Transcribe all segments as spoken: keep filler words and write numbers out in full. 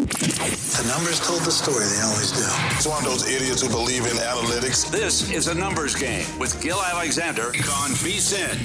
The numbers told the story. They always do. It's one of those idiots who believe in analytics. This is a numbers game with Gil Alexander on VSiN.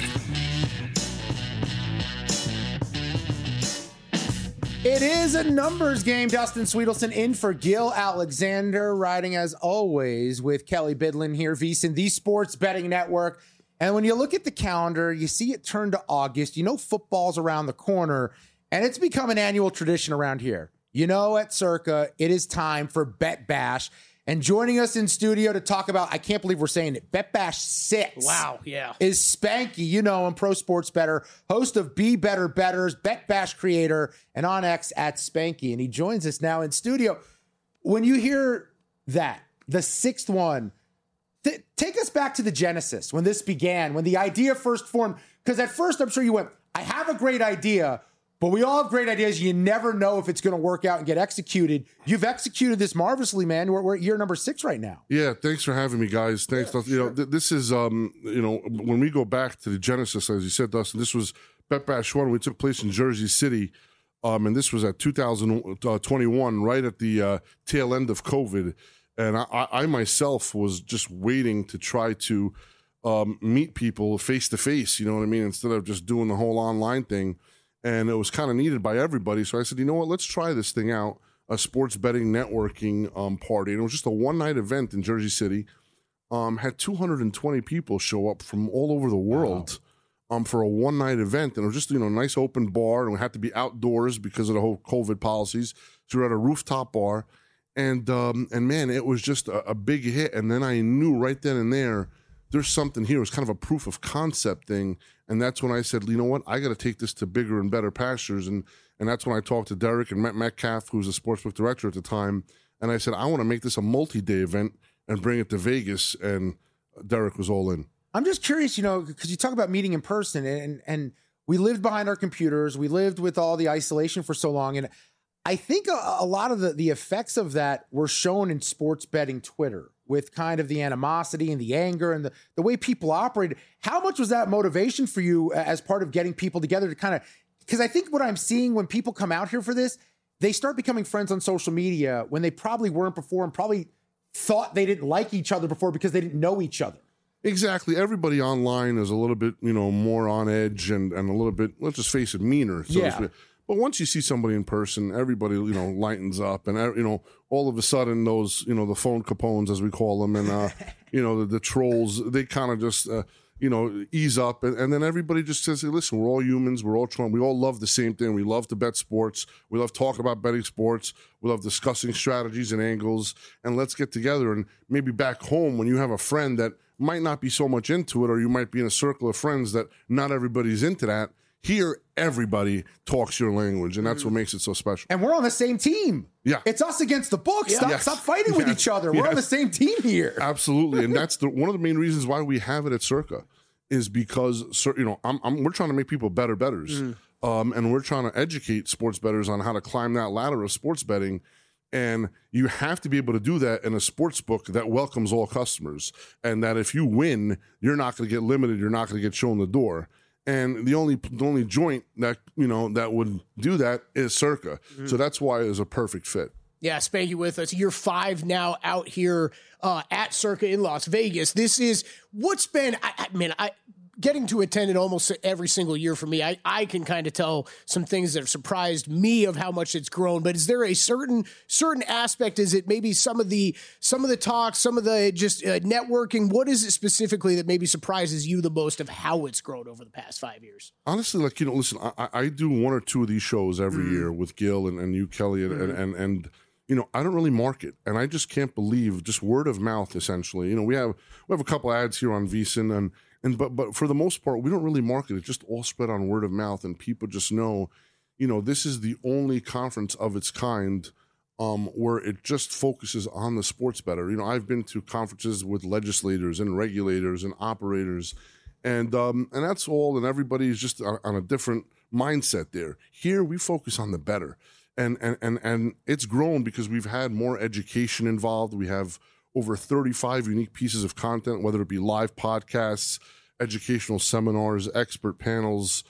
It is a numbers game. Dustin Sweetelson in for Gil Alexander, riding as always with Kelly Bidlin here, VSiN, the Sports Betting Network. And when you look at the calendar, you see it turn to August. You know football's around the corner, and it's become an annual tradition around here. You know, at Circa, it is time for Bet Bash. And joining us in studio to talk about, I can't believe we're saying it, Bet Bash six. Wow, yeah. Is Spanky, you know him, pro sports bettor, host of Be Better Betters, Bet Bash creator, and on X at Spanky. And he joins us now in studio. When you hear that, the sixth one, th- take us back to the genesis, when this began, when the idea first formed. Because at first, I'm sure you went, I have a great idea, but we all have great ideas. You never know if it's going to work out and get executed. You've executed this marvelously, man. We're, we're at year number six right now. Yeah, thanks for having me, guys. Thanks. Yeah, you sure. know, th- this is, um, you know, when we go back to the genesis, as you said, Dustin, this was Bet Bash one. We took place in Jersey City, um, and this was at two thousand twenty-one, right at the uh, tail end of COVID. And I, I myself was just waiting to try to um, meet people face to face. You know what I mean? Instead of just doing the whole online thing. And it was kind of needed by everybody. So I said, you know what, let's try this thing out, a sports betting networking um, party. And it was just a one-night event in Jersey City. Um, had two hundred twenty people show up from all over the world wow. um, for a one-night event. And it was just, you know, a nice open bar. And we had to be outdoors because of the whole COVID policies. So we were at a rooftop bar. And, um, and man, it was just a, a big hit. And then I knew right then and there, there's something here. It was kind of a proof of concept thing. And that's when I said, you know what, I got to take this to bigger and better pastures. And and that's when I talked to Derek and Matt Metcalf, who was the sportsbook director at the time. And I said, I want to make this a multi-day event and bring it to Vegas. And Derek was all in. I'm just curious, you know, because you talk about meeting in person, and and we lived behind our computers. We lived with all the isolation for so long. And I think a, a lot of the, the effects of that were shown in sports betting Twitter, with kind of the animosity and the anger and the, the way people operated. How much was that motivation for you as part of getting people together to kind of, because I think what I'm seeing when people come out here for this, they start becoming friends on social media when they probably weren't before, and probably thought they didn't like each other before because they didn't know each other. Exactly. Everybody online is a little bit, you know, more on edge and, and a little bit, let's just face it, meaner. So yeah. to speak. But once you see somebody in person, everybody, you know, lightens up, and, you know, all of a sudden those, you know, the phone Capones, as we call them, and, uh, you know, the, the trolls, they kind of just, uh, you know, ease up. And, and then everybody just says, hey, listen, we're all humans. We're all trying. We all love the same thing. We love to bet sports. We love talking about betting sports. We love discussing strategies and angles. And let's get together. And maybe back home, when you have a friend that might not be so much into it, or you might be in a circle of friends that not everybody's into that, here, everybody talks your language, and that's what makes it so special. And we're on the same team. Yeah. It's us against the book. Stop, yes. stop fighting yes. with each other. We're yes. on the same team here. Absolutely. And that's the, one of the main reasons why we have it at Circa, is because, you know, I'm, I'm, we're trying to make people better bettors. Mm. Um, and we're trying to educate sports bettors on how to climb that ladder of sports betting. And you have to be able to do that in a sports book that welcomes all customers. And that if you win, you're not going to get limited. You're not going to get shown the door. And the only the only joint that, you know, that would do that is Circa. Mm-hmm. So that's why it was a perfect fit. Yeah, Spanky with us. Year five now out here uh, at Circa in Las Vegas. This is what's been, I, I mean, I getting to attend it almost every single year for me. I, I can kind of tell some things that have surprised me of how much it's grown. But is there a certain certain aspect? Is it maybe some of the some of the talks, some of the just uh, networking? What is it specifically that maybe surprises you the most of how it's grown over the past five years? Honestly, like, you know, listen, I, I do one or two of these shows every mm. year with Gil and, and you, Kelly, and, mm. and, and, and you know, I don't really market, and I just can't believe, just word of mouth, essentially. You know, we have we have a couple ads here on VSiN, and and but but for the most part, we don't really market. It's just all spread on word of mouth, and people just know, you know, this is the only conference of its kind um, where it just focuses on the sports bettor. You know, I've been to conferences with legislators and regulators and operators, and um, and that's all, and everybody's just on, on a different mindset there. Here, we focus on the bettor. And, and and and it's grown because we've had more education involved. We have over thirty-five unique pieces of content, whether it be live podcasts, educational seminars, expert panels,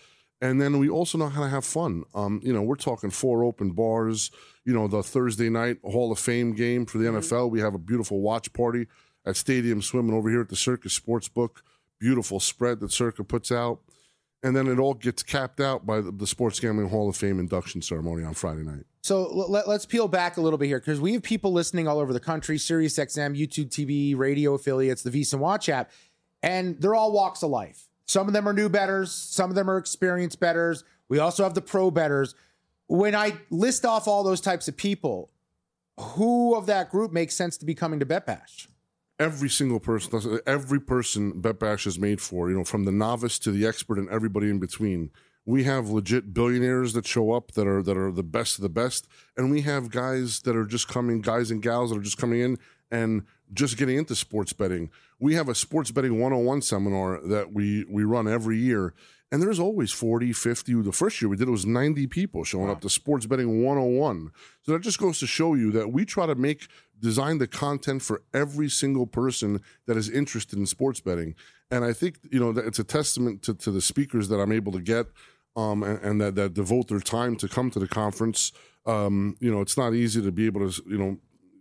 And then we also know how to have fun. Um, you know, we're talking four open bars. You know, the Thursday night Hall of Fame game for the N F L. We have a beautiful watch party at Stadium Swimming over here at the Circa Sportsbook. Beautiful spread that Circa puts out. And then it all gets capped out by the, the Sports Gambling Hall of Fame induction ceremony on Friday night. So let, let's peel back a little bit here, because we have people listening all over the country, Sirius X M, YouTube T V, radio affiliates, the VSiN Watch app, and they're all walks of life. Some of them are new bettors. Some of them are experienced bettors. We also have the pro bettors. When I list off all those types of people, who of that group makes sense to be coming to BetBash? Every single person, every person BetBash is made for, you know, from the novice to the expert and everybody in between. We have legit billionaires that show up that are that are the best of the best, and we have guys that are just coming, guys and gals that are just coming in and just getting into sports betting. We have a sports betting one oh one seminar that we we run every year, and there's always forty, fifty. The first year we did, it was ninety people showing wow. up to sports betting one oh one. So that just goes to show you that we try to make design the content for every single person that is interested in sports betting. And I think, you know, that it's a testament to, to the speakers that I'm able to get um, and, and that, that devote their time to come to the conference. Um, you know, it's not easy to be able to, you know,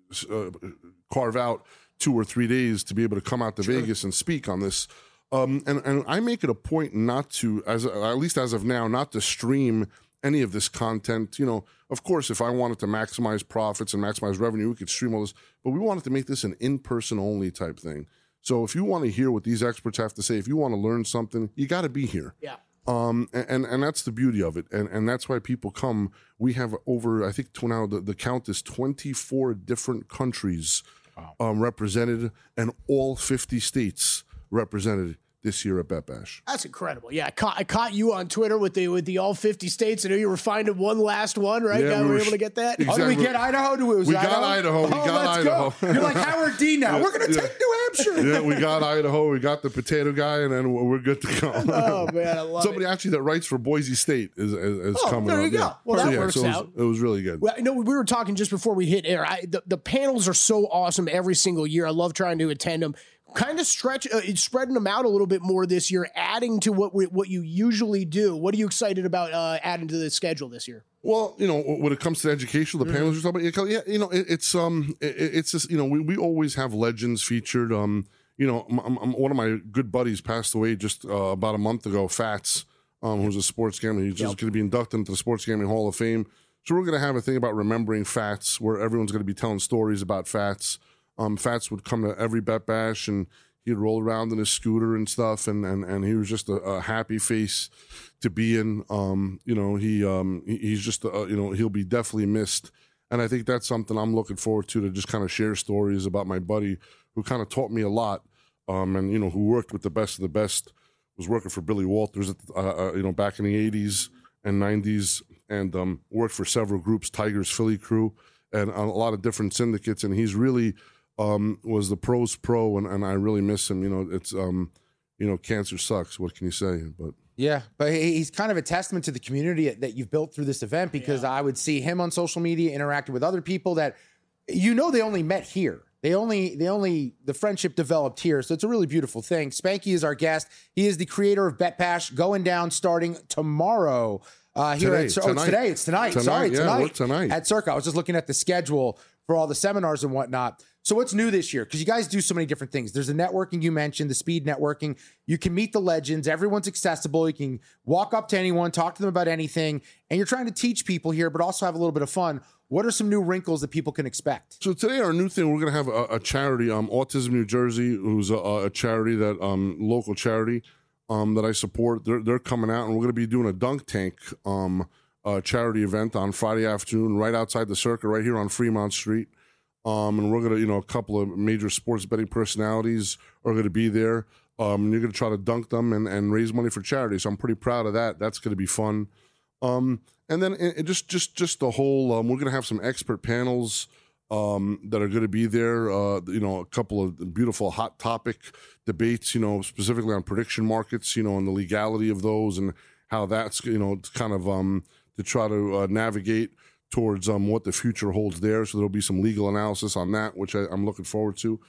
uh, carve out two or three days to be able to come out to sure. Vegas and speak on this. Um, and, and I make it a point not to, as at least as of now, not to stream any of this content. You know, of course, if I wanted to maximize profits and maximize revenue, we could stream all this, but we wanted to make this an in-person only type thing. So if you want to hear what these experts have to say, if you want to learn something, you got to be here. Yeah. Um, and, and that's the beauty of it. And, and that's why people come. We have over, I think now the, the count is twenty-four different countries wow. um, represented, and all fifty states represented this year at BetBash. That's incredible. Yeah, I caught, I caught you on Twitter with the with the all fifty states. I know you were finding one last one, right? Yeah, we we were were able to get that. Exactly. Oh, did we get Idaho? Do we, we Idaho? got Idaho. We oh, got let's Idaho. Go. You're like Howard D now. Yeah, we're going to yeah. take New Hampshire. Yeah, we got Idaho. We got the potato guy, and then we're good to go. Oh, man, I love Somebody it. actually that writes for Boise State is, is, is oh, coming there you up. go. Yeah. Well, so, that yeah, works so it was, out. It was really good. Well, you know, we were talking just before we hit air. I, the, the panels are so awesome every single year. I love trying to attend them. Kind of stretch, uh, spreading them out a little bit more this year, adding to what we, what you usually do. What are you excited about uh, adding to the schedule this year? Well, you know, when it comes to education, the mm-hmm. panels you're talking about, yeah, you know, it, it's um, it, it's just, you know, we, we always have legends featured. Um, you know, m- m- one of my good buddies passed away just uh, about a month ago. Fats, um, who's a sports gambler, he's just yep. going to be inducted into the Sports Gambling Hall of Fame. So we're going to have a thing about remembering Fats, where everyone's going to be telling stories about Fats. Um, Fats would come to every Bet Bash, and he'd roll around in his scooter and stuff, and and, and he was just a, a happy face to be in. Um, you know, he um, he, he's just a, you know, he'll be definitely missed, and I think that's something I'm looking forward to to just kind of share stories about my buddy who kind of taught me a lot, um, and you know, who worked with the best of the best, was working for Billy Walters, at, uh, uh, you know, back in the eighties and nineties, and um, worked for several groups, Tigers, Philly Crew, and a lot of different syndicates, and he's really. Um, was the pros pro, and, and I really miss him. You know, it's um, you know, cancer sucks. What can you say? But yeah, but he's kind of a testament to the community that you've built through this event, because yeah. I would see him on social media interacting with other people that, you know, they only met here. They only, they only, the friendship developed here. So it's a really beautiful thing. Spanky is our guest. He is the creator of BetBash, going down starting tomorrow. Uh, here today, at oh, it's today. It's tonight. tonight Sorry, yeah, tonight. tonight At Circa. I was just looking at the schedule for all the seminars and whatnot. So what's new this year? Because you guys do so many different things. There's the networking you mentioned, the speed networking. You can meet the legends. Everyone's accessible. You can walk up to anyone, talk to them about anything. And you're trying to teach people here, but also have a little bit of fun. What are some new wrinkles that people can expect? So today, our new thing, we're going to have a, a charity, um, Autism New Jersey, who's a, a charity, that um, local charity um, that I support. They're, they're coming out, and we're going to be doing a dunk tank um, uh, charity event on Friday afternoon right outside the Circa, right here on Fremont Street. Um, and we're going to, you know, a couple of major sports betting personalities are going to be there. Um, and you're going to try to dunk them and, and raise money for charity. So I'm pretty proud of that. That's going to be fun. Um, and then it, it just, just, just the whole, um, we're going to have some expert panels um, that are going to be there. Uh, you know, a couple of beautiful hot topic debates, you know, specifically on prediction markets, you know, and the legality of those and how that's, you know, kind of um, to try to uh, navigate towards um, what the future holds there. So there'll be some legal analysis on that, which I, I'm looking forward to.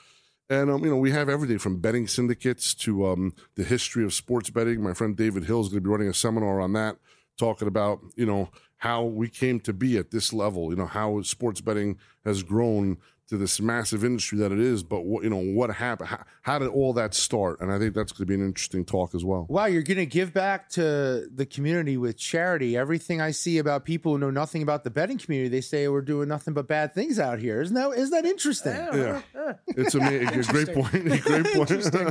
And, um, you know, we have everything from betting syndicates to um, the history of sports betting. My friend David Hill is going to be running a seminar on that, talking about, you know, how we came to be at this level, you know, how sports betting has grown to this massive industry that it is, but what, you know, what happened? How, how did all that start? And I think that's going to be an interesting talk as well. Wow, you're going to give back to the community with charity. Everything I see about people who know nothing about the betting community, they say we're doing nothing but bad things out here. Isn't that isn't that interesting? Yeah, it's amazing. A great point. A great point.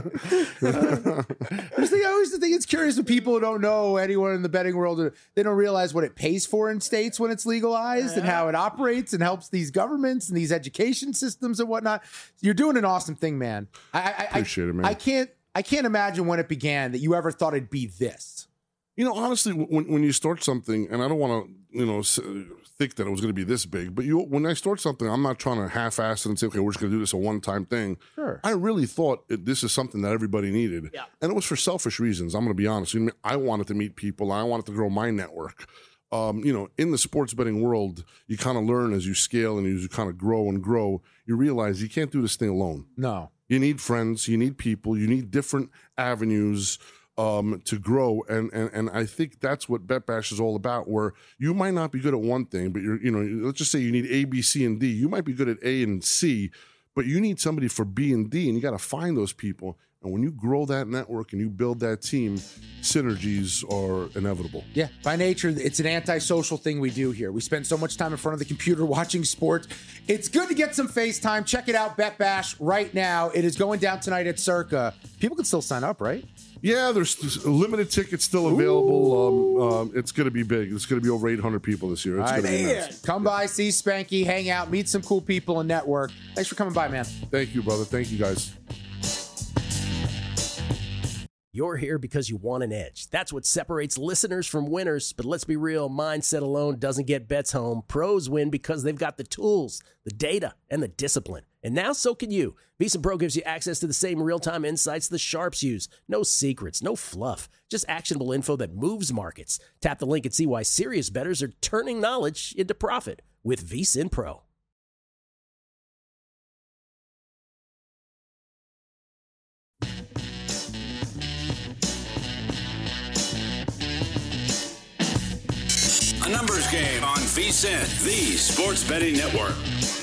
I just think I always think it's curious when people who don't know anyone in the betting world, they don't realize what it pays for in states when it's legalized and how it operates and helps these governments and these education systems and whatnot. You're doing an awesome thing, man. I, I appreciate I, it, man. I can't I can't imagine when it began that you ever thought it'd be this. You know, honestly, when when you start something, and I don't want to, you know, think that it was going to be this big, but you when I start something, I'm not trying to half-ass it and say, okay, we're just going to do this a one-time thing. Sure. I really thought it, this is something that everybody needed, Yeah. and it was for selfish reasons. I'm going to be honest. You know, I wanted to meet people. I wanted to grow my network. Um, you know, in the sports betting world, you kind of learn as you scale and as you kind of grow and grow. You realize you can't do this thing alone. No. You need friends, you need people, you need different avenues um, to grow. And, and and I think that's what BetBash is all about, where you might not be good at one thing, but you're, you know, let's just say you need A, B, C, and D. You might be good at A and C, but you need somebody for B and D, and you got to find those people. And when you grow that network and you build that team, synergies are inevitable. Yeah, by nature, it's an antisocial thing we do here. We spend so much time in front of the computer watching sports. It's good to get some FaceTime. Check it out, BetBash, right now. It is going down tonight at Circa. People can still sign up, right? Yeah, there's limited tickets still available. Um, um, it's going to be big. It's going to be over eight hundred people this year. It's All going right, to be man. nice. Come by, see Spanky, hang out, meet some cool people and network. Thanks for coming by, man. Thank you, brother. Thank you, guys. You're here because you want an edge. That's what separates listeners from winners. But let's be real, mindset alone doesn't get bets home. Pros win because they've got the tools, the data, and the discipline. And now so can you. VEASAN Pro gives you access to the same real-time insights the sharps use. No secrets, no fluff, just actionable info that moves markets. Tap the link and see why serious bettors are turning knowledge into profit with VEASAN Pro. A numbers game on VEASAN, the sports betting network.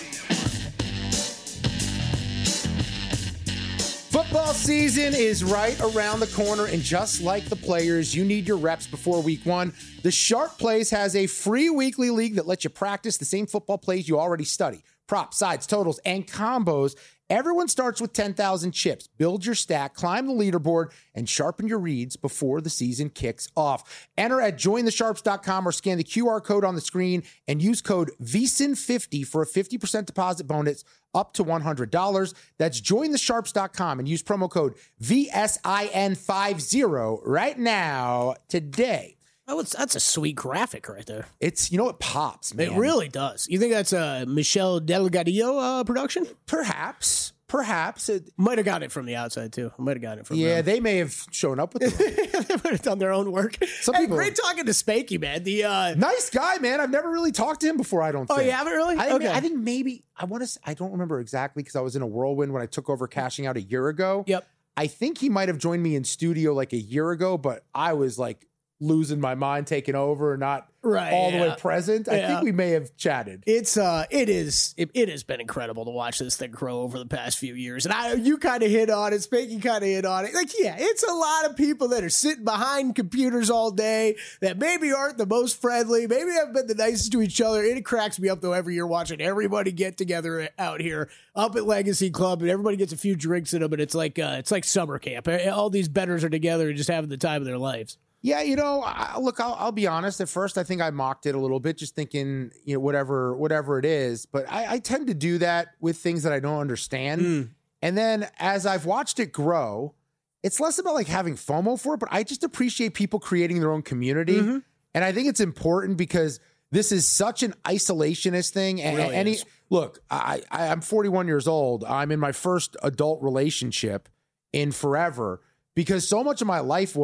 Football season is right around the corner, and just like the players, you need your reps before week one. The Sharp Plays has a free weekly league that lets you practice the same football plays you already study. Props, sides, totals, and combos. Everyone starts with ten thousand chips. Build your stack, climb the leaderboard, and sharpen your reads before the season kicks off. Enter at join the sharps dot com or scan the Q R code on the screen and use code V E A S A N fifty for a fifty percent deposit bonus up to one hundred dollars. That's join the sharps dot com and use promo code V S I N fifty right now, today. Oh, it's, that's a sweet graphic right there. It's, you know, it pops, man. It really does. You think that's a Michelle Delgadillo uh, production? Perhaps. Perhaps. It, Might have got it from the outside, too. Might have got it from yeah, them. they may have shown up with it. They might have done their own work. Some Hey, people- great talking to Spanky, man. The uh, Nice guy, man. I've never really talked to him before, I don't Oh, think. you haven't really? I think, Okay. I think maybe, I want to, I don't remember exactly because I was in a whirlwind when I took over Cashing Out a year ago. Yep. I think he might have joined me in studio like a year ago, but I was like losing my mind, taking over, not Right, all the yeah. way present. I Yeah. think we may have chatted. It's uh, it is it, it has been incredible to watch this thing grow over the past few years, and I you kind of hit on it, Spanky kind of hit on it. Like, yeah, it's a lot of people that are sitting behind computers all day that maybe aren't the most friendly, maybe haven't been the nicest to each other. It cracks me up though every year watching everybody get together out here up at Legacy Club, and everybody gets a few drinks in them, and it's like uh, it's like summer camp. All these bettors are together and just having the time of their lives. Yeah, you know, I, look, I'll, I'll be honest. At first, I think I mocked it a little bit, just thinking, you know, whatever, whatever it is. But I, I tend to do that with things that I don't understand. Mm. And then as I've watched it grow, it's less about like having FOMO for it, but I just appreciate people creating their own community. Mm-hmm. And I think it's important because this is such an isolationist thing. And Really any is. look, I, I I'm forty-one years old. I'm in my first adult relationship in forever because so much of my life was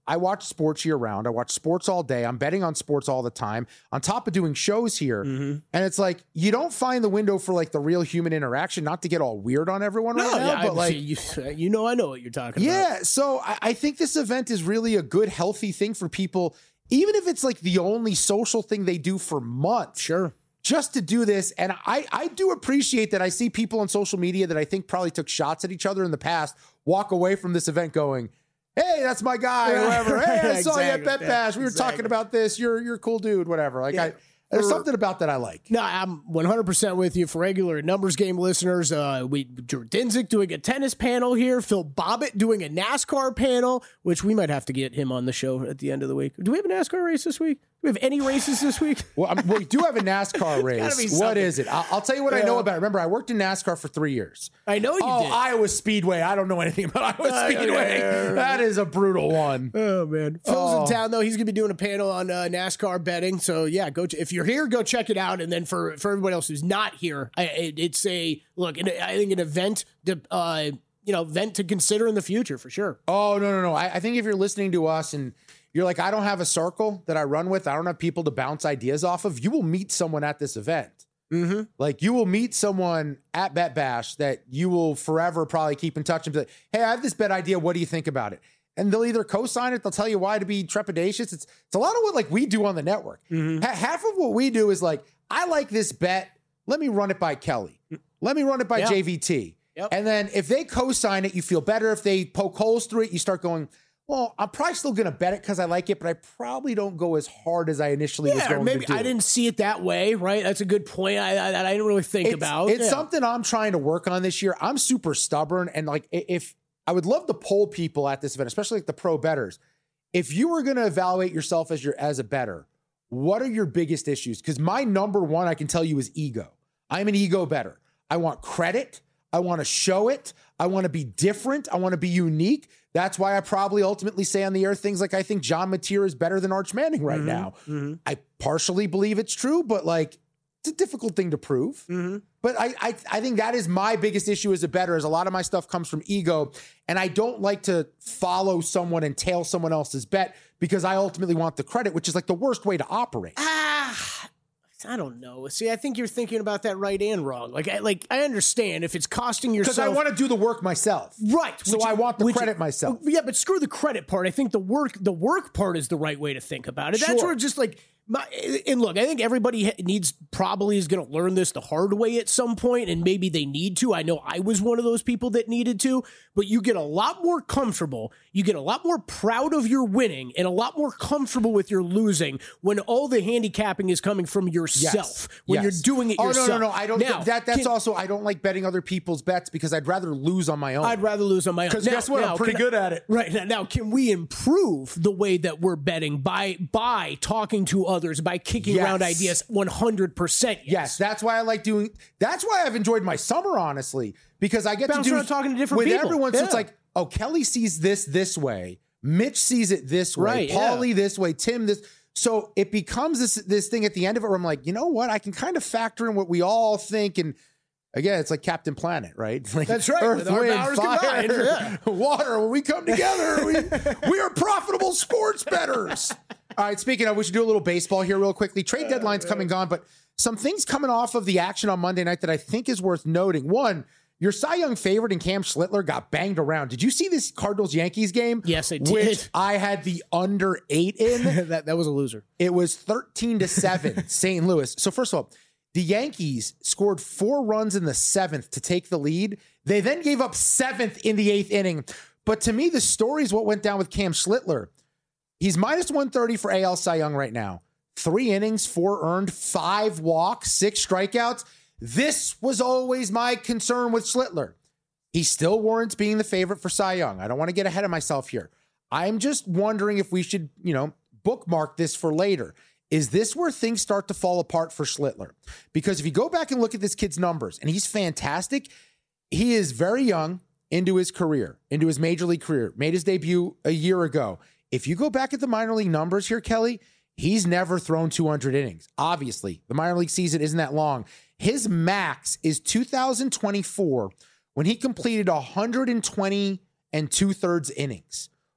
I watch sports year round. I watch sports all day. I'm betting on sports all the time on top of doing shows here. Mm-hmm. And it's like, you don't find the window for like the real human interaction, not to get all weird on everyone no, right now, yeah, but I, like, you, you know, I know what you're talking yeah, about. Yeah. So I, I think this event is really a good, healthy thing for people, even if it's like the only social thing they do for months. Sure. Just to do this. And I, I do appreciate that I see people on social media that I think probably took shots at each other in the past walk away from this event going, hey, that's my guy, or whatever. Hey, I saw you at Bet Bash. We were exactly. talking about this. You're you're a cool dude, whatever. Like yeah. I there's something about that I like. No, I'm one hundred percent with you. For regular numbers game listeners, uh, we Drew Dinsick doing a tennis panel here, Phil Bobbitt doing a NASCAR panel, which we might have to get him on the show at the end of the week. Do we have a NASCAR race this week? Do we have any races this week? Well, I mean, we do have a NASCAR race. What is it? I'll, I'll tell you what yeah. I know about it. Remember, I worked in NASCAR for three years. I know you oh, did. Iowa Speedway. I don't know anything about Iowa uh, Speedway. Yeah, yeah, yeah. That is a brutal one. Oh, man. Phil's oh. in town, though. He's going to be doing a panel on uh, NASCAR betting. So, yeah, go. Ch- if you're here, go check it out. And then for, for everybody else who's not here, I, it, it's a, look, I think an event to, uh, you know, event to consider in the future, for sure. Oh, no, no, no. I, I think if you're listening to us and you're like, I don't have a circle that I run with, I don't have people to bounce ideas off of, you will meet someone at this event. Mm-hmm. Like, you will meet someone at Bet Bash that you will forever probably keep in touch and be like, hey, I have this bet idea. What do you think about it? And they'll either co-sign it, they'll tell you why to be trepidatious. It's it's a lot of what like we do on the network. Mm-hmm. Ha- half of what we do is like, I like this bet. Let me run it by Kelly. Let me run it by yeah. J V T. Yep. And then if they co-sign it, you feel better. If they poke holes through it, you start going, well, I'm probably still going to bet it because I like it, but I probably don't go as hard as I initially yeah, was going maybe to do. I didn't see it that way, right? That's a good point. I, I, I didn't really think it's, about. It's yeah. something I'm trying to work on this year. I'm super stubborn. And like, if I would love to poll people at this event, especially like the pro bettors, if you were going to evaluate yourself as your as a bettor, what are your biggest issues? Because my number one, I can tell you, is ego. I'm an ego bettor. I want credit. I want to show it. I want to be different. I want to be unique. That's why I probably ultimately say on the air things like I think John Mateer is better than Arch Manning right mm-hmm. now. Mm-hmm. I partially believe it's true, but like it's a difficult thing to prove. Mm-hmm. But I, I I think that is my biggest issue as a bettor, is a lot of my stuff comes from ego. And I don't like to follow someone and tail someone else's bet because I ultimately want the credit, which is like the worst way to operate. Ah, I don't know. See, I think you're thinking about that right and wrong. Like, I, like I understand if it's costing yourself. Because I want to do the work myself. Right. So which, I want the which, credit myself. Yeah, but screw the credit part. I think the work, the work part is the right way to think about it. That's Sure. where just like, my, and look, I think everybody needs, probably is going to learn this the hard way at some point, and maybe they need to. I know I was one of those people that needed to, but you get a lot more comfortable. You get a lot more proud of your winning and a lot more comfortable with your losing when all the handicapping is coming from yourself, Yes. when Yes. you're doing it oh, yourself. no, no, no. I don't. Now, that That's can, also, I don't like betting other people's bets because I'd rather lose on my own. I'd rather lose on my own. Because guess what? Now, I'm pretty can good I, at it. Right. Now, now, can we improve the way that we're betting by by talking to others, by kicking Yes. around ideas? one hundred percent yes. Yes, that's why I like doing. That's why I've enjoyed my summer, honestly, because I get Bounce to do around talking to different with people. everyone. So Yeah. it's like, oh, Kelly sees this this way, Mitch sees it this way, Right, Paulie yeah. this way, Tim this. So it becomes this this thing at the end of it where I'm like, you know what? I can kind of factor in what we all think, and again, it's like Captain Planet, right? Like That's right. Earth, With our wind, powers fire, combined, yeah. water. When we come together, we, we are profitable sports bettors. All right, speaking of, we should do a little baseball here real quickly. Trade deadline's coming on, but some things coming off of the action on Monday night that I think is worth noting. One, your Cy Young favorite in Cam Schlittler got banged around. Did you see this Cardinals-Yankees game? Yes, I did. Which I had the under eight in. that that was a loser. It was thirteen to seven, Saint Louis. So first of all, the Yankees scored four runs in the seventh to take the lead. They then gave up seventh in the eighth inning. But to me, the story is what went down with Cam Schlittler. He's minus one thirty for A L Cy Young right now. Three innings, four earned, five walks, six strikeouts. This was always my concern with Schlittler. He still warrants being the favorite for Cy Young. I don't want to get ahead of myself here. I'm just wondering if we should, you know, bookmark this for later. Is this where things start to fall apart for Schlittler? Because if you go back and look at this kid's numbers, and he's fantastic, he is very young into his career, into his major league career, made his debut a year ago. If you go back at the minor league numbers here, Kelly, he's never thrown two hundred innings. Obviously, the minor league season isn't that long. His max is two thousand twenty-four when he completed one hundred twenty and two-thirds innings.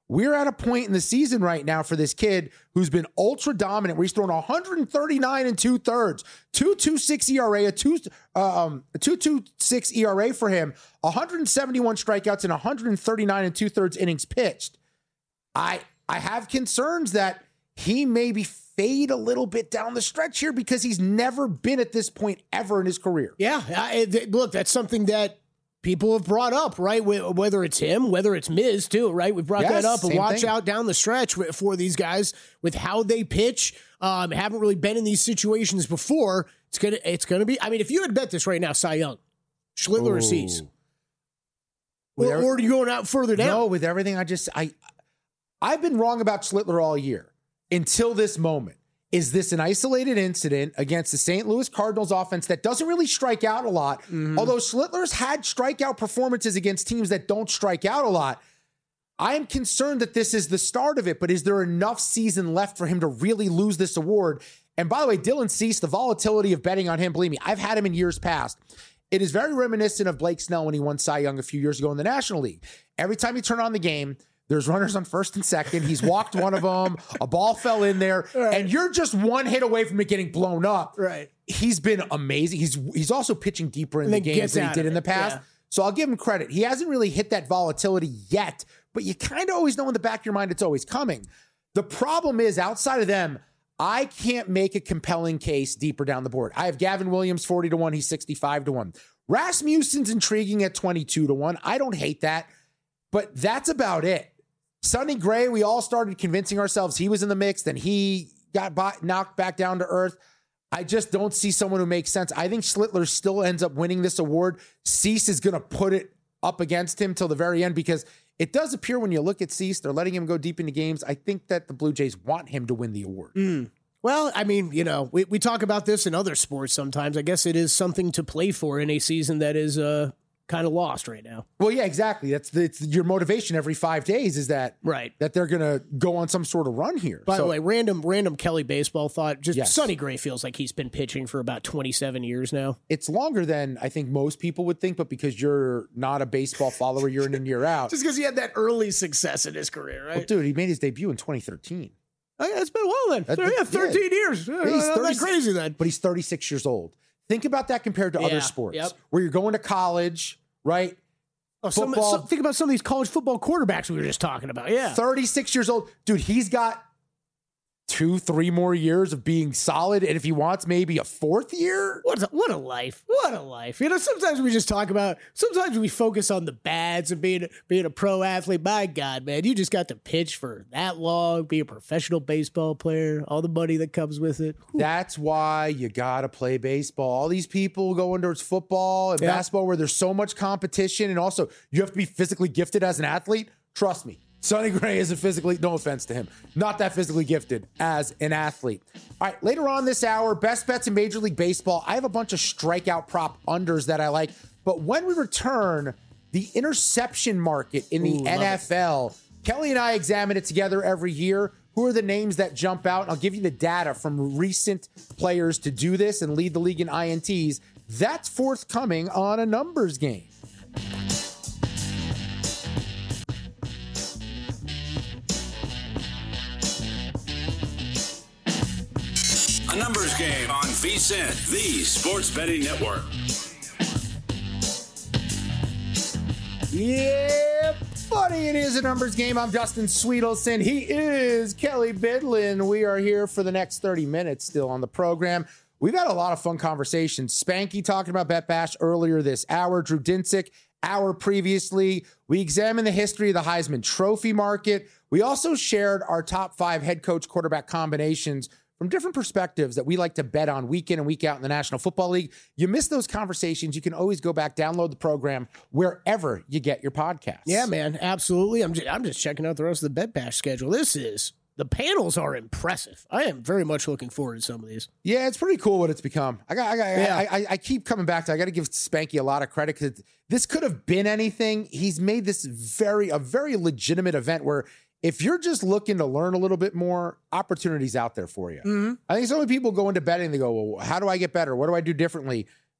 we're at a point in the season right now for this kid who's been ultra dominant, where he's thrown one thirty-nine and two thirds, two point two six E R A, a two um a two point two six E R A for him, one seventy-one strikeouts and one thirty-nine and two thirds innings pitched. I I have concerns that he maybe fade a little bit down the stretch here because he's never been at this point ever in his career. Yeah, I, th- look, that's something that people have brought up, right? Whether it's him, whether it's Miz too, right? We've brought yes, that up. And watch thing. out down the stretch for these guys with how they pitch. Um, haven't really been in these situations before. It's gonna, it's gonna be. I mean, if you had bet this right now, Cy Young, Schlittler or Cease, or, every, or are you going out further down? No, with everything I just I, I've been wrong about Schlittler all year until this moment. Is this an isolated incident against the Saint Louis Cardinals offense that doesn't really strike out a lot? Mm-hmm. Although Schlittler's had strikeout performances against teams that don't strike out a lot. I am concerned that this is the start of it, but is there enough season left for him to really lose this award? And by the way, Dylan Cease, the volatility of betting on him, believe me, I've had him in years past. It is very reminiscent of Blake Snell when he won Cy Young a few years ago in the National League. Every time you turn on the game, there's runners on first and second. He's walked one of them. A ball fell in there. Right. And you're just one hit away from it getting blown up. Right. He's been amazing. He's he's also pitching deeper in the games than he did in the past. Yeah. So I'll give him credit. He hasn't really hit that volatility yet, but you kind of always know in the back of your mind it's always coming. The problem is, outside of them, I can't make a compelling case deeper down the board. I have Gavin Williams forty to one. He's sixty-five to one. Rasmussen's intriguing at twenty-two to one. I don't hate that, but that's about it. Sonny Gray, we all started convincing ourselves he was in the mix, then he got by, knocked back down to earth. I just don't see someone who makes sense. I think Schlittler still ends up winning this award. Cease is going to put it up against him till the very end because it does appear when you look at Cease, they're letting him go deep into games. I think that the Blue Jays want him to win the award. Mm. Well, I mean, you know, we, we talk about this in other sports sometimes. I guess it is something to play for in a season that is uh, kind of lost right now. Well, yeah, exactly. That's the, it's your motivation every five days is that right that they're going to go on some sort of run here. By so, the way, random random Kelly baseball thought. Just yes. Sonny Gray feels like he's been pitching for about twenty-seven years now. It's longer than I think most people would think, but because you're not a baseball follower, year in and year out. Just because he had that early success in his career, right? Well, dude, he made his debut in twenty thirteen. Oh, yeah, it's been a while then. That, yeah, thirteen yeah. years. Yeah, he's not that crazy then. But he's thirty-six years old. Think about that compared to yeah, other sports yep. where you're going to college, right? Oh, some, some, think about some of these college football quarterbacks we were just talking about. Yeah. thirty-six years old. Dude, he's got two, three more years of being solid. And if he wants maybe a fourth year. What a, what a life. What a life. You know, sometimes we just talk about, sometimes we focus on the bads of being, being a pro athlete. My God, man, you just got to pitch for that long, be a professional baseball player, all the money that comes with it. Whew. That's why you got to play baseball. All these people going towards football and yeah. basketball where there's so much competition. And also you have to be physically gifted as an athlete. Trust me. Sonny Gray isn't physically, no offense to him, not that physically gifted as an athlete. All right, later on this hour, best bets in Major League Baseball. I have a bunch of strikeout prop unders that I like. But when we return, the interception market in the Ooh, N F L, Kelly and I examine it together every year. Who are the names that jump out? And I'll give you the data from recent players to do this and lead the league in I N Ts. That's forthcoming on A Numbers Game. A Numbers Game on V S I N, the Sports Betting Network. Yeah, buddy, it is A Numbers Game. I'm Justin Sweetelson. He is Kelly Bidlin. We are here for the next thirty minutes still on the program. We've had a lot of fun conversations. Spanky talking about Bet Bash earlier this hour. Drew Dinsick, hour previously. We examined the history of the Heisman Trophy market. We also shared our top five head coach quarterback combinations from different perspectives that we like to bet on week in and week out in the National Football League. You miss those conversations, you can always go back, download the program wherever you get your podcasts. Yeah, man, absolutely. I'm just, I'm just checking out the rest of the Bet Bash schedule. This is, the panels are impressive. I am very much looking forward to some of these. Yeah, it's pretty cool what it's become. I got, I got, yeah. I, I, I keep coming back to. I got to give Spanky a lot of credit because this could have been anything. He's made this very, a very legitimate event where if you're just looking to learn a little bit more, opportunities out there for you. Mm-hmm. I think so many people go into betting, they go, well, how do I get better? What do I do differently?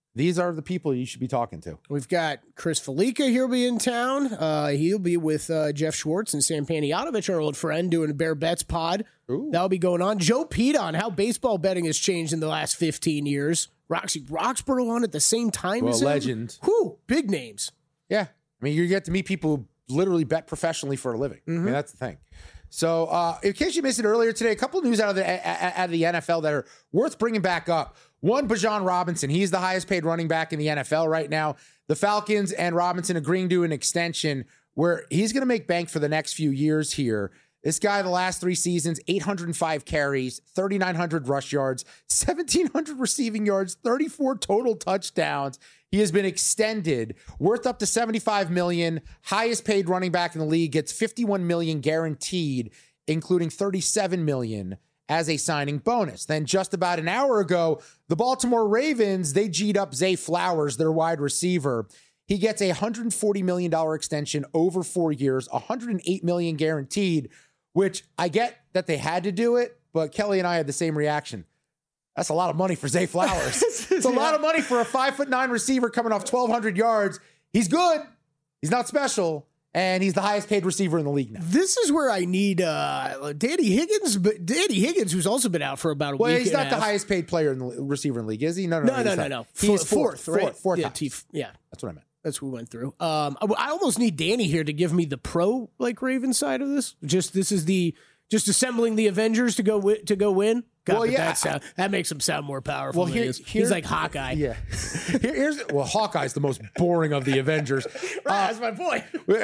these are the people you should be talking to. We've got Chris Felica here be in town. Uh, he'll be with uh, Jeff Schwartz and Sam Panayotovich, our old friend, doing a Bear Bets pod. Ooh. That'll be going on. Joe Pete on how baseball betting has changed in the last fifteen years. Roxy Roxborough on at the same time well, as him. legend. Whew, big names. Yeah. I mean, you get to meet people who literally bet professionally for a living. Mm-hmm. I mean, that's the thing. So uh, in case you missed it earlier today, a couple of news out of the out of the N F L that are worth bringing back up. One, Bijan Robinson. He's the highest paid running back in the N F L right now. The Falcons and Robinson agreeing to an extension where he's going to make bank for the next few years here. This guy, the last three seasons, eight hundred five carries, thirty-nine hundred rush yards, seventeen hundred receiving yards, thirty-four total touchdowns. He has been extended, worth up to seventy-five million dollars, highest paid running back in the league, gets fifty-one million dollars guaranteed, including thirty-seven million dollars as a signing bonus. Then just about an hour ago, the Baltimore Ravens, they G'd up Zay Flowers, their wide receiver. He gets a one hundred forty million dollars extension over four years, one hundred eight million dollars guaranteed, which I get that they had to do it, but Kelly and I had the same reaction. That's a lot of money for Zay Flowers. It's a yeah. lot of money for a five foot nine receiver coming off twelve hundred yards. He's good. He's not special. And he's the highest paid receiver in the league now. This is where I need uh, Danny Higgins, but Danny Higgins, who's also been out for about a well, week. Well, he's not and the half. highest paid player in the receiver in the league, is he? No, no, no, no, no, no, no. He's fourth, fourth, right? fourth, fourth yeah, T- yeah, that's what I meant. That's what we went through. Um, I, I almost need Danny here to give me the pro like Raven side of this. Just this is the just assembling the Avengers to go wi- to go win. God, well, yeah, that, sound, that makes him sound more powerful. Well, here, here, he's like Hawkeye. Yeah. Here, here's well, Hawkeye's the most boring of the Avengers. Right, uh, that's my point.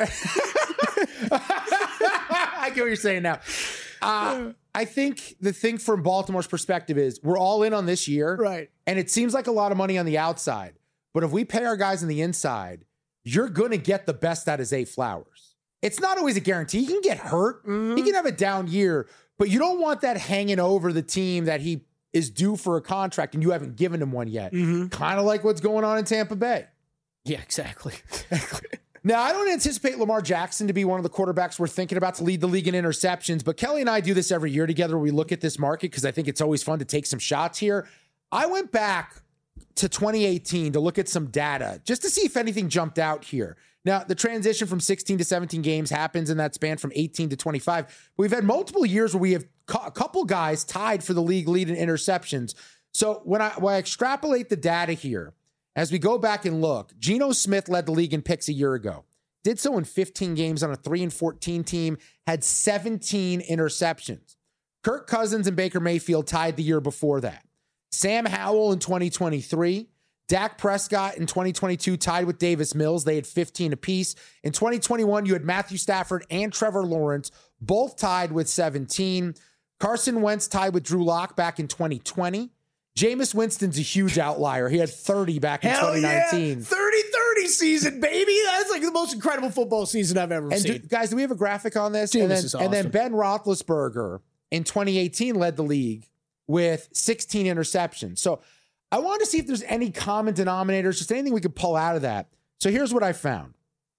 I get what you're saying now. Uh, I think the thing from Baltimore's perspective is we're all in on this year, right? And it seems like a lot of money on the outside, but if we pay our guys on the inside, you're going to get the best out of Zay Flowers. It's not always a guarantee. He can get hurt. Mm-hmm. He can have a down year. But you don't want that hanging over the team that he is due for a contract and you haven't given him one yet. Mm-hmm. Kind of like what's going on in Tampa Bay. Yeah, exactly. Now, I don't anticipate Lamar Jackson to be one of the quarterbacks we're thinking about to lead the league in interceptions, but Kelly and I do this every year together. We look at this market because I think it's always fun to take some shots here. I went back to twenty eighteen to look at some data just to see if anything jumped out here. Now, the transition from sixteen to seventeen games happens in that span from eighteen to twenty-five. But we've had multiple years where we have a couple guys tied for the league lead in interceptions. So when I, when I extrapolate the data here, as we go back and look, Geno Smith led the league in picks a year ago. Did so in fifteen games on a three and fourteen team, had seventeen interceptions. Kirk Cousins and Baker Mayfield tied the year before that. Sam Howell in twenty twenty-three. Dak Prescott in twenty twenty-two tied with Davis Mills. They had fifteen apiece. In twenty twenty-one, you had Matthew Stafford and Trevor Lawrence, both tied with seventeen. Carson Wentz tied with Drew Lock back in twenty twenty. Jameis Winston's a huge outlier. He had thirty back in Hell twenty nineteen. Yeah. thirty thirty season, baby. That's like the most incredible football season I've ever and seen. Do, guys, do we have a graphic on this? Jameis and, then, is awesome. and then Ben Roethlisberger in twenty eighteen led the league with sixteen interceptions. So I wanted to see if there's any common denominators, just anything we could pull out of that. So here's what I found.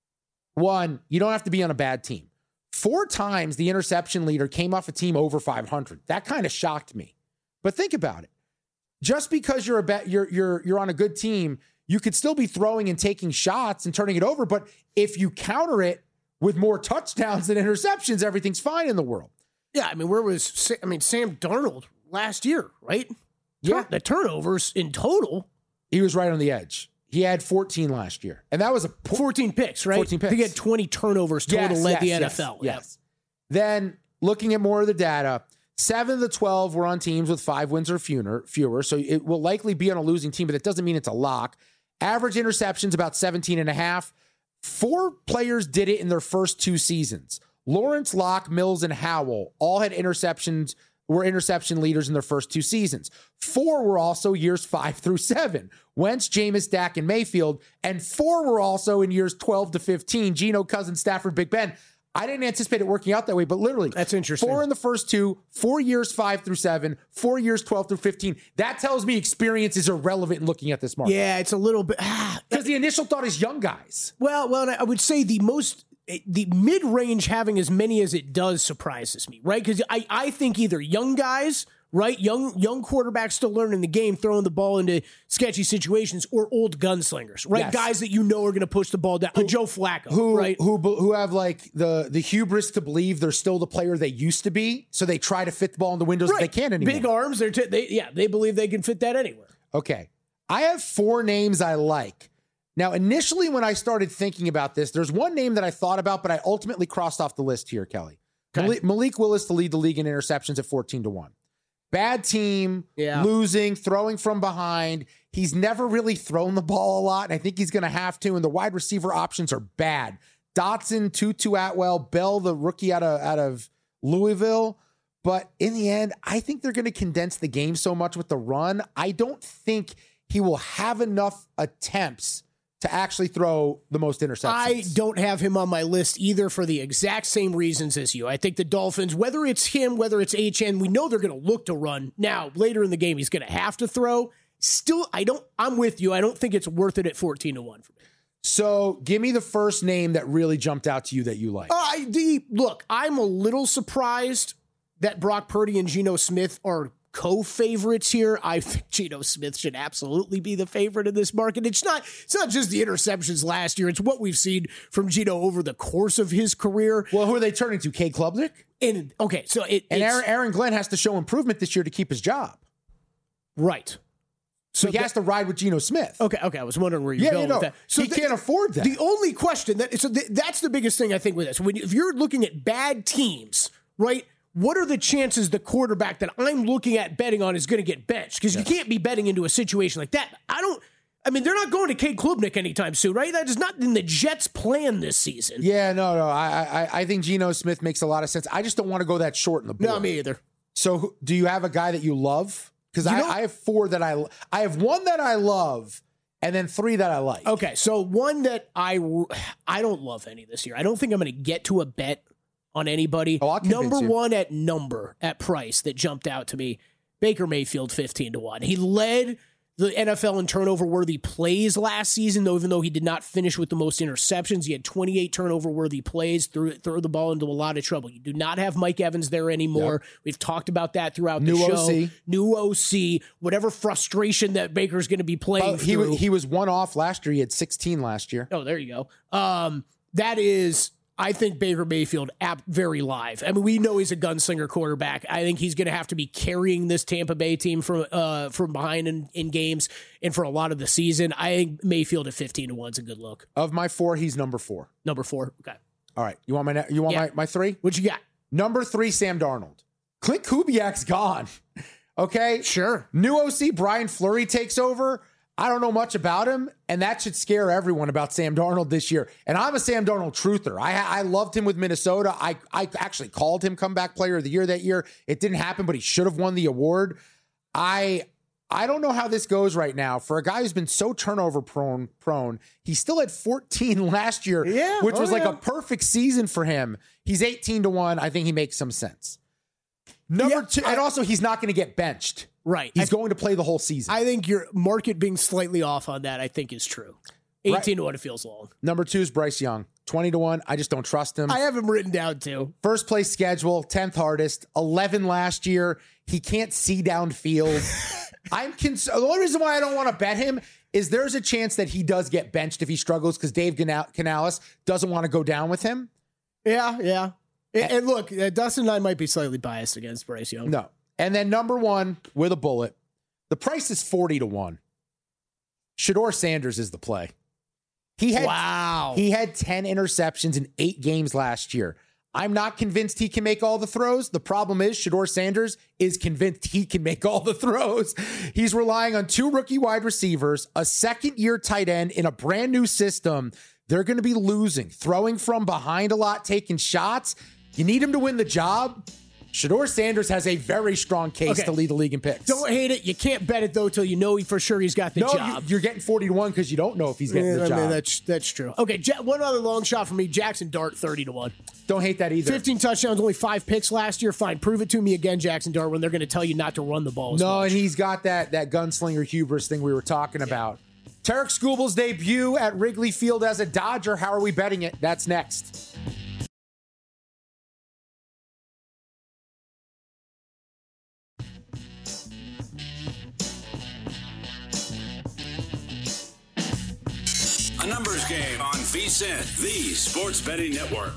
One, you don't have to be on a bad team. Four times the interception leader came off a team over five hundred. That kind of shocked me. But think about it. Just because you're a bet, you're you're you're on a good team, you could still be throwing and taking shots and turning it over. But if you counter it with more touchdowns than interceptions, everything's fine in the world. Yeah, I mean, where was I mean Sam Darnold last year, right? Yeah, the turnovers in total. He was right on the edge. He had fourteen last year, and that was a po- fourteen picks, right? fourteen picks. He had twenty turnovers total, yes, led yes, the yes, N F L. Yes. Yeah. Then looking at more of the data, seven of the twelve were on teams with five wins or fewer, so it will likely be on a losing team, but that doesn't mean it's a lock. Average interceptions about seventeen and a half. Four players did it in their first two seasons. Lawrence, Locke, Mills, and Howell all had interceptions, were interception leaders in their first two seasons. Four were also years five through seven. Wentz, Jameis, Dak, and Mayfield. And four were also in years twelve to fifteen. Geno, Cousins, Stafford, Big Ben. I didn't anticipate it working out that way, but literally. That's interesting. Four in the first two, four years five through seven, four years twelve through fifteen. That tells me experience is irrelevant in looking at this market. Yeah, it's a little bit. Because the initial thought is young guys. Well, well, I would say the most. The mid-range having as many as it does surprises me, right? Because I, I think either young guys right? Young young quarterbacks still learning the game, throwing the ball into sketchy situations, or old gunslingers, right? Yes. Guys that you know are going to push the ball down. Who, Joe Flacco, who, right? Who who have like the the hubris to believe they're still the player they used to be, so they try to fit the ball in the windows right. that they can't anymore. Big arms, they're t- they yeah, they believe they can fit that anywhere. Okay, I have four names I like. Now, initially when I started thinking about this, there's one name that I thought about, but I ultimately crossed off the list here, Kelly. Okay. Malik, Malik Willis to lead the league in interceptions at fourteen to one. Bad team, yeah. losing, throwing from behind. He's never really thrown the ball a lot, and I think he's going to have to, and the wide receiver options are bad. Dotson, Tutu Atwell, Bell, the rookie out of, out of Louisville. But in the end, I think they're going to condense the game so much with the run. I don't think he will have enough attempts to actually throw the most interceptions. I don't have him on my list either for the exact same reasons as you. I think the Dolphins, whether it's him, whether it's H N, we know they're going to look to run. Now, later in the game, he's going to have to throw. Still, I don't, I'm with you. I don't think it's worth it at fourteen to one for me. So give me the first name that really jumped out to you that you like. Uh, the, look, I'm a little surprised that Brock Purdy and Geno Smith are co-favorites here. I think Geno Smith should absolutely be the favorite in this market. It's not, it's not just the interceptions last year. It's what we've seen from Geno over the course of his career. Well, who are they turning to? Cade Klubnik? And okay, so it and Aaron, Aaron Glenn has to show improvement this year to keep his job. Right. So, so he has to ride with Geno Smith. Okay, okay. I was wondering where you're yeah, going you know, with that. So he the, can't afford that. The only question that so the, that's the biggest thing I think with this. When if you're looking at bad teams, right? What are the chances the quarterback that I'm looking at betting on is going to get benched? Because yes. you can't be betting into a situation like that. I don't. I mean, they're not going to Cade Klubnik anytime soon, right? That is not in the Jets' plan this season. Yeah, no, no. I, I, I think Geno Smith makes a lot of sense. I just don't want to go that short in the board. No, me either. So, do you have a guy that you love? Because I, I have four that I, I have one that I love, and then three that I like. Okay, so one that I, I don't love any this year. I don't think I'm going to get to a bet on anybody. Oh, I'll convince number you. one at number at price that jumped out to me, Baker Mayfield fifteen to one. He led the N F L in turnover-worthy plays last season, though, even though he did not finish with the most interceptions. He had twenty-eight turnover-worthy plays, threw, threw the ball into a lot of trouble. You do not have Mike Evans there anymore. Yep. We've talked about that throughout New the show. O C. New O C. Whatever frustration that Baker's going to be playing uh, he, through. Was, he was one off last year. He had sixteen last year. Oh, there you go. Um, that is... I think Baker Mayfield ap- very live. I mean, we know he's a gunslinger quarterback. I think he's going to have to be carrying this Tampa Bay team from uh, from behind in, in games and for a lot of the season. I think Mayfield at fifteen to one is a good look. Of my four, he's number four. Number four. Okay. All right. You want my you want yeah. my, my three? What you got? Number three, Sam Darnold. Clint Kubiak's gone. Okay. Sure. New O C Brian Fleury takes over. I don't know much about him, and that should scare everyone about Sam Darnold this year. And I'm a Sam Darnold truther. I I loved him with Minnesota. I, I actually called him comeback player of the year that year. It didn't happen, but he should have won the award. I I don't know how this goes right now. For a guy who's been so turnover prone, prone, he still had fourteen last year, yeah, which oh was like yeah. a perfect season for him. He's eighteen to one. I think he makes some sense. Number yeah, two, I, and also he's not going to get benched. Right. He's I, going to play the whole season. I think your market being slightly off on that, I think, is true. eighteen right. to one, it feels long. Number two is Bryce Young. twenty to one. I just don't trust him. I have him written down, too. First place schedule, tenth hardest, eleven last year. He can't see downfield. I'm cons- The only reason why I don't want to bet him is there's a chance that he does get benched if he struggles because Dave Canal- Canales doesn't want to go down with him. Yeah, yeah. And, and look, uh, Dustin and I might be slightly biased against Bryce Young. No. And then number one with a bullet. The price is forty to one. Shedeur Sanders is the play. He had, wow. He had ten interceptions in eight games last year. I'm not convinced he can make all the throws. The problem is Shedeur Sanders is convinced he can make all the throws. He's relying on two rookie wide receivers, a second-year tight end in a brand new system. They're going to be losing, throwing from behind a lot, taking shots. You need him to win the job. Shedeur Sanders has a very strong case okay. to lead the league in picks. Don't hate it. You can't bet it, though, till you know for sure he's got the no, job. You're getting forty to one because you don't know if he's getting yeah, the I job. Mean, that's, that's true. Okay, one other long shot for me. Jackson Dart, thirty to one. Don't hate that either. fifteen touchdowns, only five picks last year. Fine. Prove it to me again, Jackson Dart, when they're going to tell you not to run the ball as No, much. And he's got that, that gunslinger hubris thing we were talking yeah. about. Tarek Skubel's debut at Wrigley Field as a Dodger. How are we betting it? That's next. A numbers game on VSiN, the Sports Betting Network.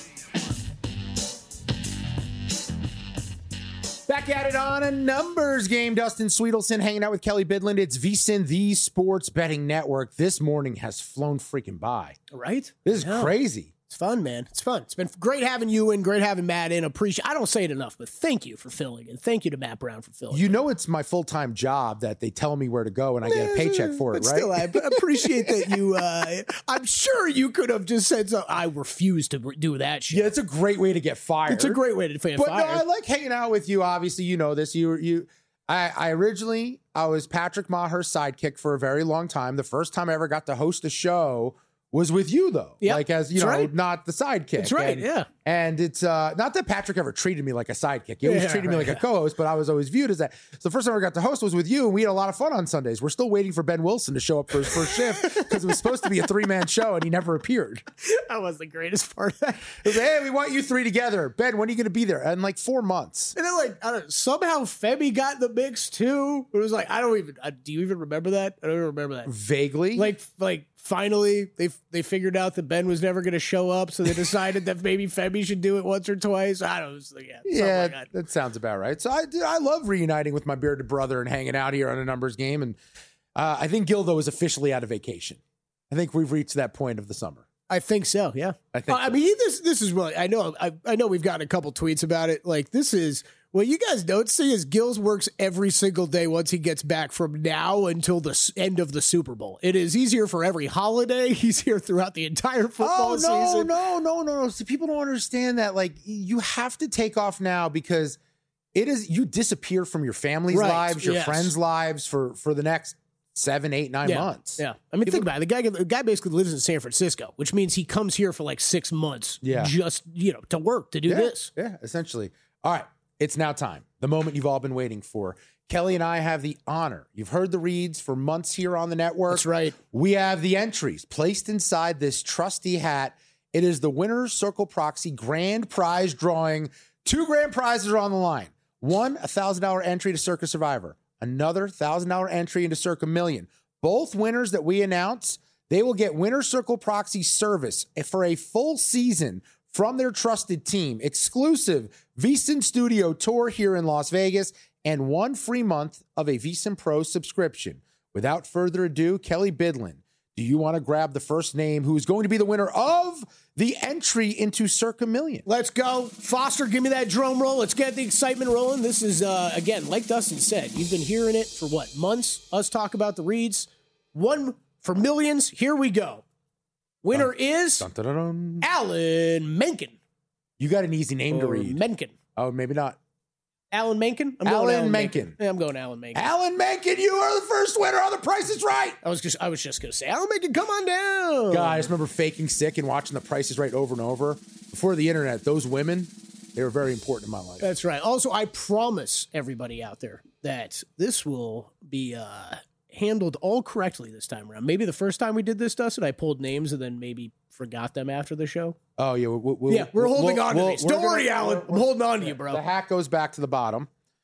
Back at it on a numbers game. Dustin Sweetelson hanging out with Kelly Bidlin. It's VSiN, the Sports Betting Network. This morning has flown freaking by. Right? This is Yeah. crazy. It's fun, man. It's fun. It's been great having you in, great having Matt in. Appreciate. I don't say it enough, but thank you for filling and thank you to Matt Brown for filling. You know it's my full-time job that they tell me where to go and I get a paycheck for it, but right? Still, I appreciate that you. Uh, I'm sure you could have just said, so, I refuse to do that shit. Yeah, it's a great way to get fired. It's a great way to get But fired. no, I like hanging out with you. Obviously, you know this. You, you. I, I originally I was Patrick Maher's sidekick for a very long time. The first time I ever got to host a show was with you, though. Yep, like as you that's know, right. not the sidekick. That's right, And- yeah. And it's uh, not that Patrick ever treated me like a sidekick. He always Yeah, treated me right, like a co-host, but I was always viewed as that. So the first time I got to host was with you, and we had a lot of fun on Sundays. We're still waiting for Ben Wilson to show up for his first shift because it was supposed to be a three-man show, and he never appeared. That was the greatest part of that. It was like, hey, we want you three together. Ben, when are you going to be there? In like four months. And then, like, I don't, somehow Femi got in the mix too. It was like, I don't even. Uh, do you even remember that? I don't even remember that. Vaguely. Like, like finally they they figured out that Ben was never going to show up, so they decided that maybe Femi should do it once or twice. I don't know. It's like, yeah, something Yeah, like that. that sounds about right. So I do, I love reuniting with my bearded brother and hanging out here on a numbers game. And uh, I think Gildo is officially out of vacation. I think we've reached that point of the summer. I think so. Yeah, I think Uh, I so. mean, this this is really. I know. I, I know we've gotten a couple tweets about it. Like, this is what you guys don't see is Gills works every single day once he gets back from now until the s- end of the Super Bowl. It is easier for every holiday. He's here throughout the entire football Oh, no, season. no, no, no, no. See, people don't understand that. Like, you have to take off now because it is, you disappear from your family's Right, lives, your yes. friends' lives for, for the next seven, eight, nine Yeah, months. yeah. I mean, think about it. The guy, the guy basically lives in San Francisco, which means he comes here for like six months. Yeah. just you know to work to do Yeah, this. yeah, essentially. All right, it's now time. The moment you've all been waiting for. Kelly and I have the honor. You've heard the reads for months here on the network. That's right. We have the entries placed inside this trusty hat. It is the Winner's Circle Proxy Grand Prize drawing. Two grand prizes are on the line. One, a one thousand dollars entry to Circa Survivor. Another one thousand dollars entry into Circa Million. Both winners that we announce, they will get Winner's Circle Proxy service for a full season from their trusted team, exclusive VSiN Studio tour here in Las Vegas, and one free month of a VSiN Pro subscription. Without further ado, Kelly Bidlin, do you want to grab the first name who is going to be the winner of the entry into Circa Million? Let's go. Foster, give me that drum roll. Let's get the excitement rolling. This is, uh, again, like Dustin said, you've been hearing it for what, months? Us talk about the reads. One for millions. Here we go. Winner is Dun, dun, dun, dun. Alan Menken. You got an easy name to Or read. Menken. Oh, maybe not. Alan Menken? I'm Alan going Alan Menken. Menken. Yeah, I'm going Alan Menken. Alan Menken, you are the first winner on The Price is Right. I was just I was just gonna say, Alan Menken, come on down. God, I just remember faking sick and watching The Price is Right over and over. Before the internet, those women, they were very important in my life. That's right. Also, I promise everybody out there that this will be uh, handled all correctly this time around. Maybe the first time we did this, Dustin, I pulled names and then maybe forgot them after the show. Oh, yeah. We'll, we'll, Yeah, we're holding we'll- on to we'll- these. we're Don't gonna- worry, Alan. we're- I'm holding on to you, bro. The hat goes back to the bottom.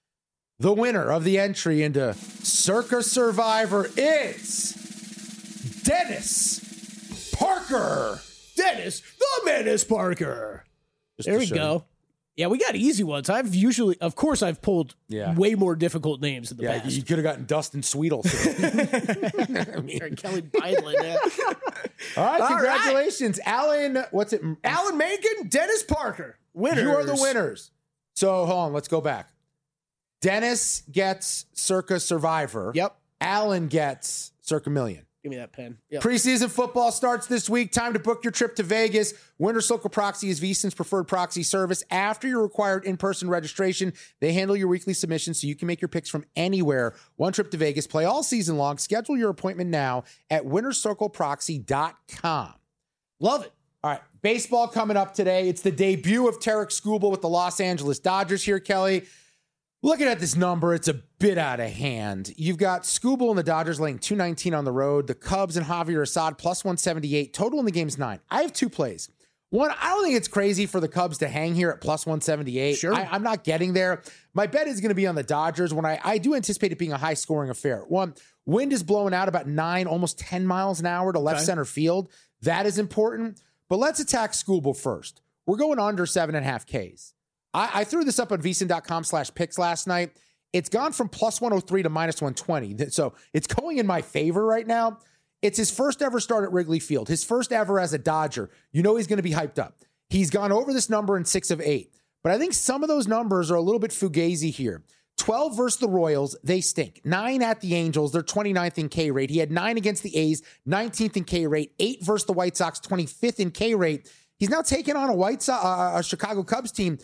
The winner of the entry into Circa Survivor is Dennis Parker. Dennis, the Menace Parker. Just There to we show go. you. Yeah, we got easy ones. I've usually, of course, I've pulled Yeah. way more difficult names in the Yeah, past. you could have gotten Dustin Sweetelson. I mean, Or Kelly Bidlin. Yeah. all right, All congratulations. Alan, what's it? Alan Menken, Dennis Parker. Winners. You are the winners. So hold on, let's go back. Dennis gets Circa Survivor. Yep. Alan gets Circa Million. Give me that pen. Yep. Preseason football starts this week. Time to book your trip to Vegas. Winner's Circle Proxy is VSiN's preferred proxy service. After your required in-person registration, they handle your weekly submissions so you can make your picks from anywhere. One trip to Vegas. Play all season long. Schedule your appointment now at winners circle proxy dot com. Love it. All right, baseball coming up today. It's the debut of Tarek Skubal with the Los Angeles Dodgers here, Kelly. Looking at this number, it's a bit out of hand. You've got Skubal and the Dodgers laying two nineteen on the road. The Cubs and Javier Assad plus one seventy-eight. Total in the game's nine. I have two plays. One, I don't think it's crazy for the Cubs to hang here at plus one seventy-eight. Sure. I, I'm not getting there. My bet is going to be on the Dodgers when I, I do anticipate it being a high-scoring affair. One, wind is blowing out about nine, almost ten miles an hour to left Okay. center field. That is important. But let's attack Skubal first. We're going under seven and a half Ks. I, I threw this up on vsin.com slash picks last night. It's gone from plus one oh three to minus one twenty. So it's going in my favor right now. It's his first ever start at Wrigley Field, his first ever as a Dodger. You know he's going to be hyped up. He's gone over this number in six of eight. But I think some of those numbers are a little bit fugazi here. twelve versus the Royals, they stink. nine at the Angels, they're twenty-ninth in K rate. He had nine against the A's, nineteenth in K rate. eight versus the White Sox, twenty-fifth in K rate. He's now taking on a White Sox, uh, a Chicago Cubs team.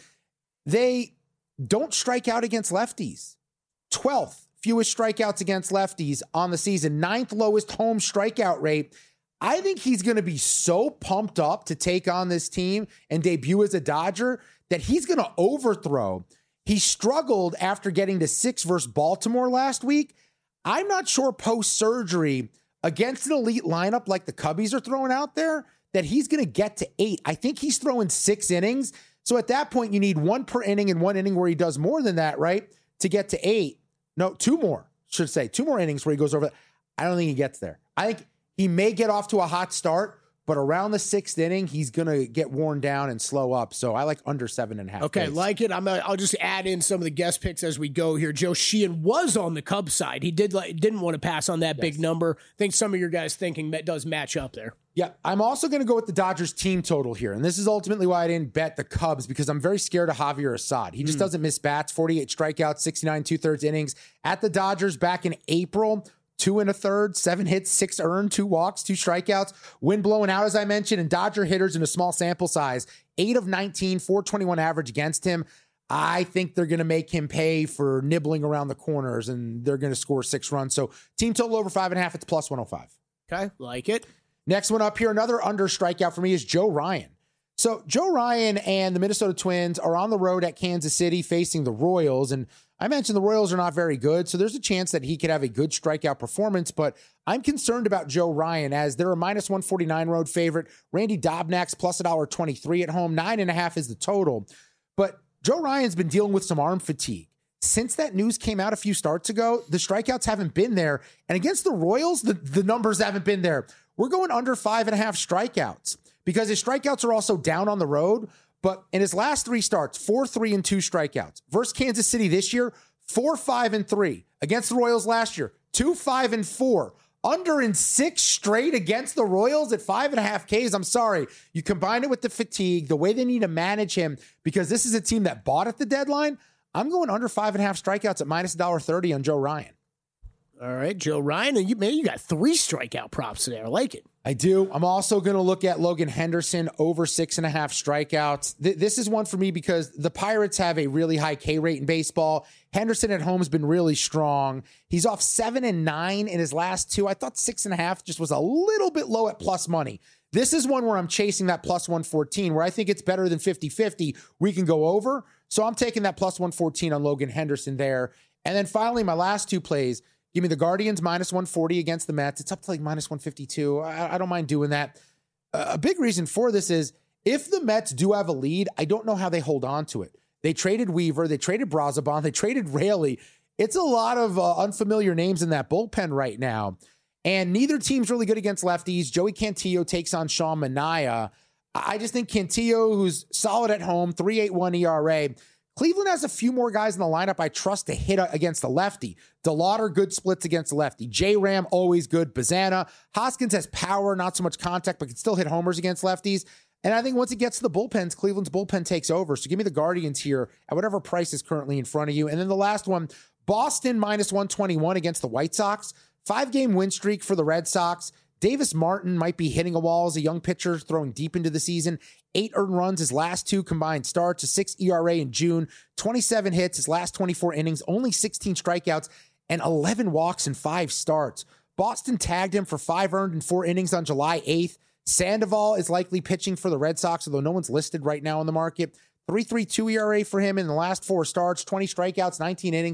They don't strike out against lefties. twelfth fewest strikeouts against lefties on the season. Ninth lowest home strikeout rate. I think he's going to be so pumped up to take on this team and debut as a Dodger that he's going to overthrow. He struggled after getting to six versus Baltimore last week. I'm not sure post-surgery against an elite lineup like the Cubbies are throwing out there that he's going to get to eight. I think he's throwing six innings. So at that point, you need one per inning and one inning where he does more than that, right? To get to eight. No, two more, should say. Two more innings where he goes over that. I don't think he gets there. I think he may get off to a hot start, but around the sixth inning, he's going to get worn down and slow up. So I like under seven and a half. Okay, days. like it. I'm. Uh, I'll just add in some of the guest picks as we go here. Joe Sheehan was on the Cubs side. He did like didn't want to pass on that yes. big number. I think some of your guys thinking that does match up there. Yeah, I'm also going to go with the Dodgers team total here. And this is ultimately why I didn't bet the Cubs, because I'm very scared of Javier Assad. He just mm. doesn't miss bats, forty-eight strikeouts, sixty-nine two-thirds innings. At the Dodgers back in April, two and a third, seven hits, six earned, two walks, two strikeouts. Wind blowing out, as I mentioned, and Dodger hitters in a small sample size, eight of nineteen, four twenty-one average against him. I think they're going to make him pay for nibbling around the corners, and they're going to score six runs. So team total over five and a half, it's plus one oh five. Okay, like it. Next one up here, another under strikeout for me is Joe Ryan. So Joe Ryan and the Minnesota Twins are on the road at Kansas City facing the Royals. And I mentioned the Royals are not very good, so there's a chance that he could have a good strikeout performance. But I'm concerned about Joe Ryan as they're a minus one forty-nine road favorite. Randy Dobnak's plus one dollar twenty-three at home. Nine and a half is the total. But Joe Ryan's been dealing with some arm fatigue. Since that news came out a few starts ago, the strikeouts haven't been there. And against the Royals, the, the numbers haven't been there. We're going under five and a half strikeouts because his strikeouts are also down on the road. But in his last three starts, four, three, and two strikeouts. Versus Kansas City this year, four, five, and three. Against the Royals last year, two, five, and four. Under in six straight against the Royals at five and a half Ks. I'm sorry. You combine it with the fatigue, the way they need to manage him, because this is a team that bought at the deadline. I'm going under five and a half strikeouts at minus one dollar thirty on Joe Ryan. All right, Joe Ryan, and you man, you got three strikeout props today. I like it. I do. I'm also going to look at Logan Henderson over six and a half strikeouts. Th- this is one for me because the Pirates have a really high K rate in baseball. Henderson at home has been really strong. He's off seven and nine in his last two. I thought six and a half just was a little bit low at plus money. This is one where I'm chasing that plus one fourteen, where I think it's better than fifty-fifty. We can go over. So I'm taking that plus one fourteen on Logan Henderson there. And then finally, my last two plays. Give me the Guardians minus one forty against the Mets. It's up to like minus one fifty-two. I, I don't mind doing that. Uh, a big reason for this is if the Mets do have a lead, I don't know how they hold on to it. They traded Weaver. They traded Brazoban. They traded Raley. It's a lot of uh, unfamiliar names in that bullpen right now. And neither team's really good against lefties. Joey Cantillo takes on Sean Manaea. I just think Cantillo, who's solid at home, three point eight one E R A. Cleveland has a few more guys in the lineup I trust to hit against the lefty. DeLauder, good splits against the lefty. J-Ram, always good. Bazana. Hoskins has power, not so much contact, but can still hit homers against lefties. And I think once it gets to the bullpens, Cleveland's bullpen takes over. So give me the Guardians here at whatever price is currently in front of you. And then the last one, Boston minus one twenty-one against the White Sox. Five-game win streak for the Red Sox. Davis Martin might be hitting a wall as a young pitcher throwing deep into the season. Eight earned runs his last two combined starts, a six E R A in June, twenty-seven hits his last twenty-four innings, only sixteen strikeouts, and eleven walks in five starts. Boston tagged him for five earned in four innings on July eighth. Sandoval is likely pitching for the Red Sox, although no one's listed right now on the market. three point three two E R A for him in the last four starts, twenty strikeouts, nineteen innings.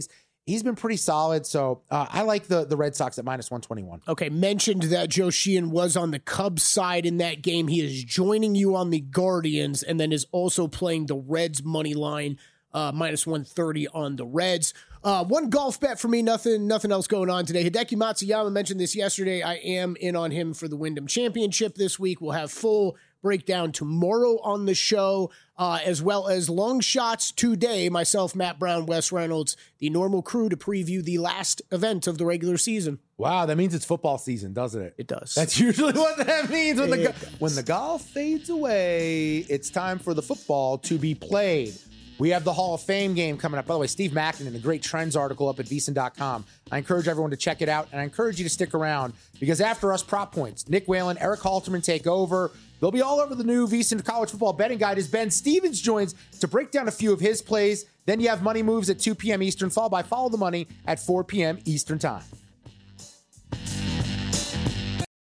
he's been pretty solid. So uh, I like the, the Red Sox at minus one twenty-one. Okay, mentioned that Joe Sheehan was on the Cubs side in that game. He is joining you on the Guardians and then is also playing the Reds money line, uh, minus one thirty on the Reds. Uh, one golf bet for me, nothing nothing else going on today. Hideki Matsuyama mentioned this yesterday. I am in on him for the Wyndham Championship this week. We'll have full breakdown tomorrow on the show, uh, as well as long shots today. Myself, Matt Brown, Wes Reynolds, the normal crew to preview the last event of the regular season. Wow, that means it's football season, doesn't it? It does. That's usually what that means. When, the, It go- when the golf fades away, it's time for the football to be played. We have the Hall of Fame game coming up. By the way, Steve Mackin in a great trends article up at V S I N dot com. I encourage everyone to check it out, and I encourage you to stick around because after us, Prop Points. Nick Whalen, Eric Halterman take over. They'll be all over the new V S I N College Football Betting Guide as Ben Stevens joins to break down a few of his plays. Then you have Money Moves at two p.m. Eastern, followed by Follow the Money at four p.m. Eastern Time.